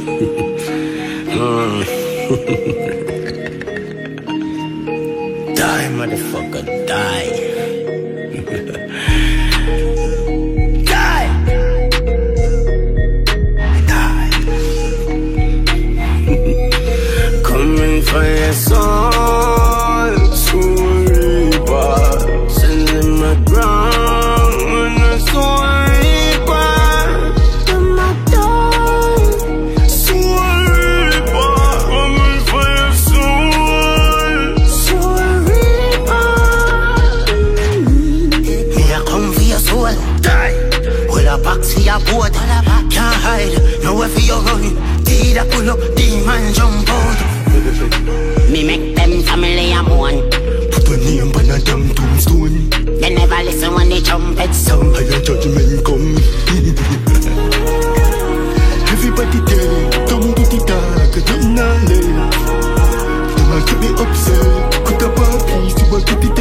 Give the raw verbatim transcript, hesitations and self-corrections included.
mm. Die, motherfucker, die. Die. Die. Coming for your soul, soul reaper. Send in my ground when the soul reaper. In my door, soul reaper. Coming for your soul, soul reaper. Me a come for your soul, die. Hold a box for your boat, can't hide. Nowhere for your run. Did I pull up, demon jump out. Me make them family a mourn. Put a name on a damn tombstone. They never listen when they trumpet sound. Higher judgment come. Everybody dead, come to the dark, come now late. Don't keep me upset. Could have been peace, you will get it